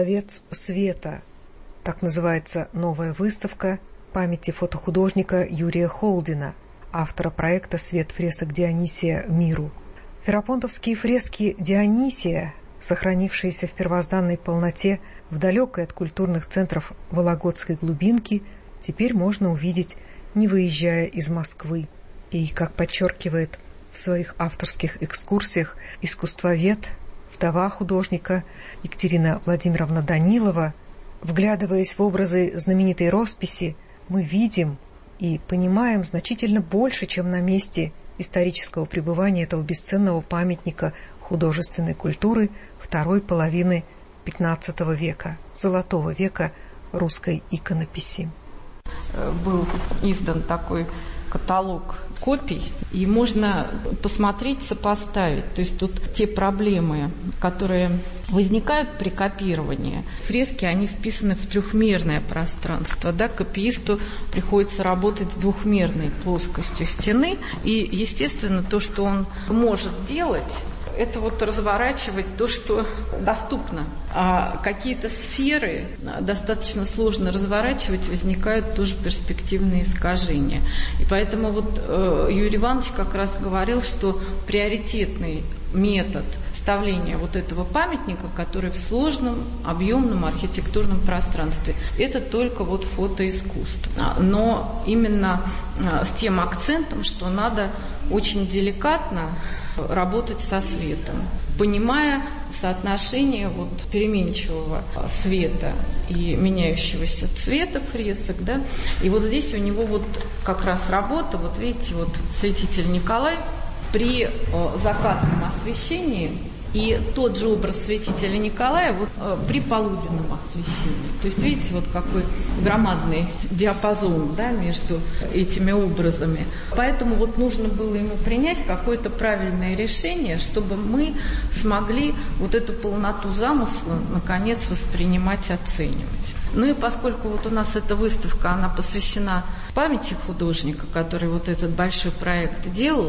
«Ловец света». Так называется новая выставка памяти фотохудожника Юрия Холдина, автора проекта «Свет фресок Дионисия миру». Ферапонтовские фрески Дионисия, сохранившиеся в первозданной полноте в далекой от культурных центров Вологодской глубинки, теперь можно увидеть, не выезжая из Москвы. И, как подчеркивает в своих авторских экскурсиях искусствовед, вдова художника Екатерина Владимировна Данилова, вглядываясь в образы знаменитой росписи, мы видим и понимаем значительно больше, чем на месте исторического пребывания этого бесценного памятника художественной культуры второй половины XV века, золотого века русской иконописи. Был издан такой каталог копий, и можно посмотреть, сопоставить. То есть тут те проблемы, которые возникают при копировании. Фрески, они вписаны в трехмерное пространство. Да? Копиисту приходится работать с двухмерной плоскостью стены. И, естественно, то, что он может делать, это вот разворачивать то, что доступно. А какие-то сферы достаточно сложно разворачивать, возникают тоже перспективные искажения. И поэтому вот Юрий Иванович как раз говорил, что приоритетный метод вставления вот этого памятника, который в сложном, объемном архитектурном пространстве, это только вот фотоискусство. Но именно с тем акцентом, что надо очень деликатно работать со светом, понимая соотношение вот переменчивого света и меняющегося цвета фресок, да. И вот здесь у него вот как раз работа, вот видите, вот святитель Николай при закатном освещении и тот же образ святителя Николая вот, при полуденном освещении. То есть, видите, вот какой громадный диапазон, да, между этими образами. Поэтому вот нужно было ему принять какое-то правильное решение, чтобы мы смогли вот эту полноту замысла наконец воспринимать, оценивать. Ну и поскольку вот у нас эта выставка, она посвящена памяти художника, который вот этот большой проект делал,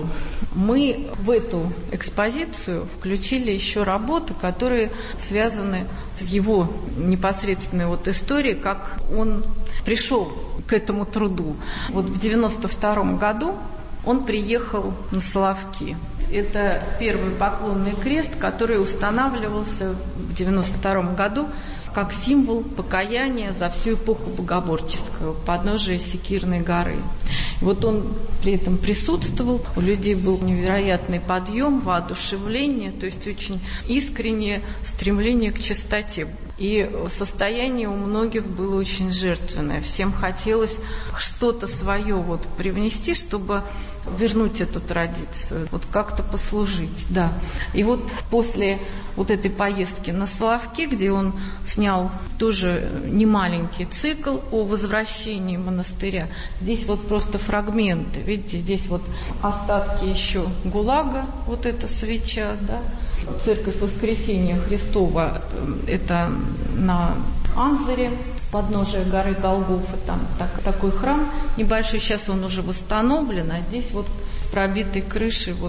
мы в эту экспозицию включили еще работы, которые связаны с его непосредственной вот историей, как он пришел к этому труду. Вот в 1992 году он приехал на Соловки. Это первый поклонный крест, который устанавливался в 1992 году как символ покаяния за всю эпоху богоборческого, подножия Секирной горы. Вот он при этом присутствовал, у людей был невероятный подъем, воодушевление, то есть очень искреннее стремление к чистоте. И состояние у многих было очень жертвенное. Всем хотелось что-то свое вот привнести, чтобы вернуть эту традицию, вот как-то послужить, да. И вот после вот этой поездки на Соловки, где он снял тоже немаленький цикл о возвращении монастыря, здесь вот просто фрагменты, видите, здесь вот остатки еще ГУЛАГа, вот эта свеча, да. Церковь Воскресения Христова, это на Анзоре, подножие горы Голгофа, там такой храм небольшой, сейчас он уже восстановлен, а здесь вот с пробитой крышей вот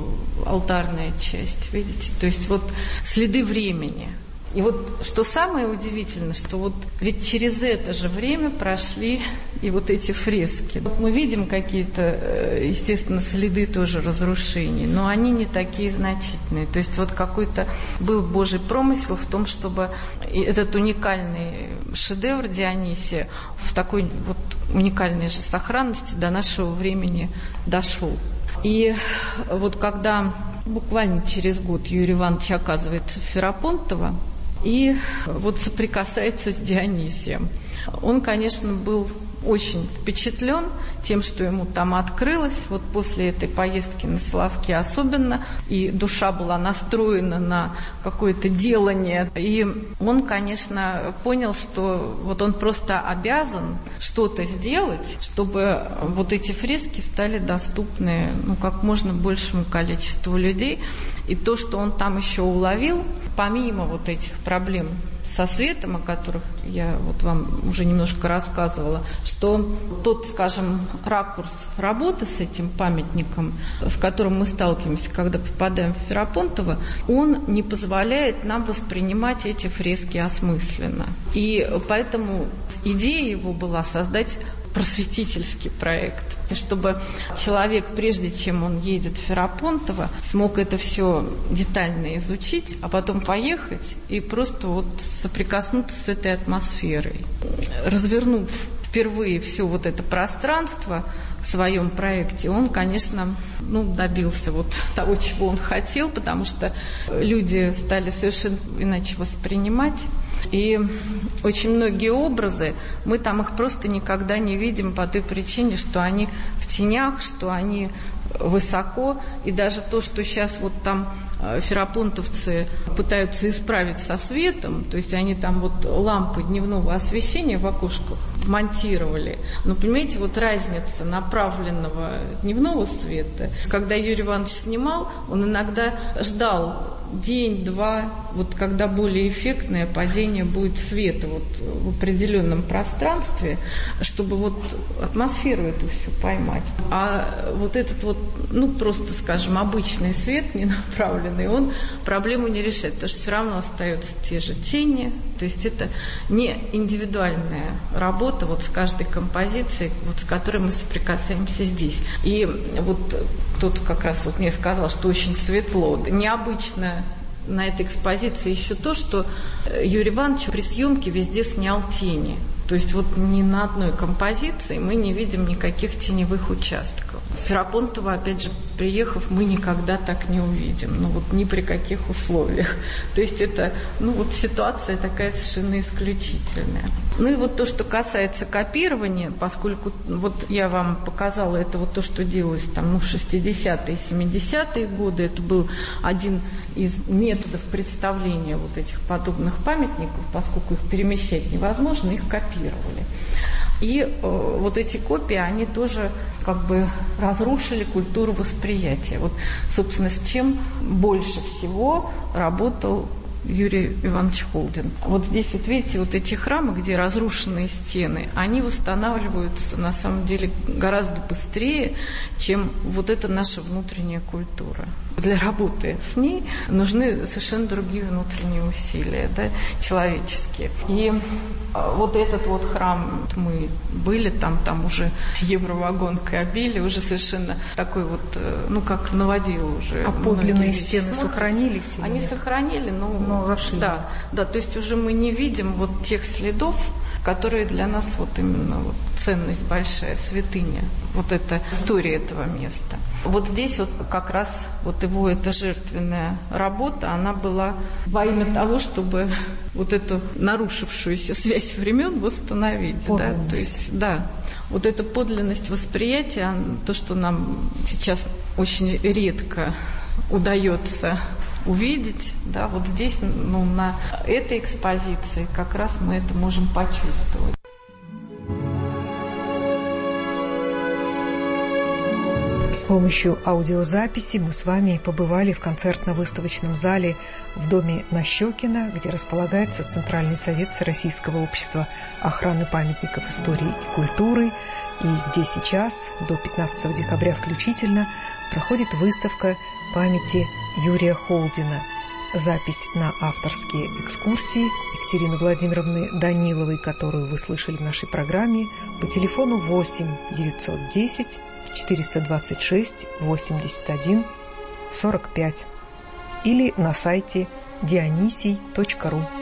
алтарная часть, видите, то есть вот следы времени. И вот что самое удивительное, что вот ведь через это же время прошли и вот эти фрески. Вот мы видим какие-то, естественно, следы тоже разрушений, но они не такие значительные. То есть вот какой-то был Божий промысел в том, чтобы этот уникальный шедевр Дионисия в такой вот уникальной же сохранности до нашего времени дошел. И вот когда буквально через год Юрий Иванович оказывается в Ферапонтово, и вот соприкасается с Дионисием. Он, конечно, был очень впечатлен тем, что ему там открылось, вот после этой поездки на Соловки особенно, и душа была настроена на какое-то делание. И он, конечно, понял, что вот он просто обязан что-то сделать, чтобы вот эти фрески стали доступны как можно большему количеству людей. И то, что он там еще уловил, помимо вот этих проблем со светом, о которых я вот вам уже немножко рассказывала, что тот, скажем, ракурс работы с этим памятником, с которым мы сталкиваемся, когда попадаем в Ферапонтово, он не позволяет нам воспринимать эти фрески осмысленно. И поэтому идея его была создать просветительский проект, чтобы человек, прежде чем он едет в Ферапонтово, смог это все детально изучить, а потом поехать и просто вот соприкоснуться с этой атмосферой. Развернув впервые все вот это пространство в своем проекте, он, конечно, добился вот того, чего он хотел, потому что люди стали совершенно иначе воспринимать. И очень многие образы, мы там их просто никогда не видим по той причине, что они в тенях, что они высоко. И даже то, что сейчас вот там ферапонтовцы пытаются исправить со светом, то есть они там вот лампы дневного освещения в окошках монтировали. Но понимаете, вот разница направленного дневного света. Когда Юрий Иванович снимал, он иногда ждал день-два, вот когда более эффектное падение будет света вот в определенном пространстве, чтобы вот атмосферу эту всю поймать. А вот этот вот, просто, скажем, обычный свет ненаправленный, он проблему не решает, потому что все равно остаются те же тени, то есть это не индивидуальная работа вот с каждой композицией, вот с которой мы соприкасаемся здесь. И вот кто-то как раз вот мне сказал, что очень светло, необычно на этой экспозиции еще то, что Юрий Иванович при съемке везде снял тени. То есть вот ни на одной композиции мы не видим никаких теневых участков. В Ферапонтово, опять же, приехав, мы никогда так не увидим. Ни при каких условиях. То есть это, ситуация такая совершенно исключительная. И вот то, что касается копирования, поскольку вот я вам показала, это вот то, что делалось там, в 60-е и 70-е годы, это был один из методов представления вот этих подобных памятников, поскольку их перемещать невозможно, их копировали. И вот эти копии, они тоже как бы разрушили культуру восприятия. Вот, собственно, с чем больше всего работал Юрий Иванович Холдин. Вот здесь вот видите, вот эти храмы, где разрушенные стены, они восстанавливаются на самом деле гораздо быстрее, чем вот эта наша внутренняя культура. Для работы с ней нужны совершенно другие внутренние усилия, человеческие. И вот этот вот храм, мы были там уже евровагонкой обили, уже совершенно такой вот, как наводил уже. А подлинные стены сохранились? Они сохранили, но вошли. Да, то есть уже мы не видим вот тех следов, которые для нас вот именно вот ценность большая, святыня, вот эта история этого места. Вот здесь вот как раз вот его эта жертвенная работа, она была во имя того, чтобы вот эту нарушившуюся связь времен восстановить. Да? То есть, вот эта подлинность восприятия, то, что нам сейчас очень редко удается увидеть, вот здесь, на этой экспозиции как раз мы это можем почувствовать. С помощью аудиозаписи мы с вами побывали в концертно-выставочном зале в доме Нащекина, где располагается Центральный совет Всероссийского общества охраны памятников истории и культуры, и где сейчас, до 15 декабря включительно, проходит выставка памяти Юрия Холдина. Запись на авторские экскурсии Екатерины Владимировны Даниловой, которую вы слышали в нашей программе, по телефону 8 910 426 81 45 или на сайте dionysий.ru.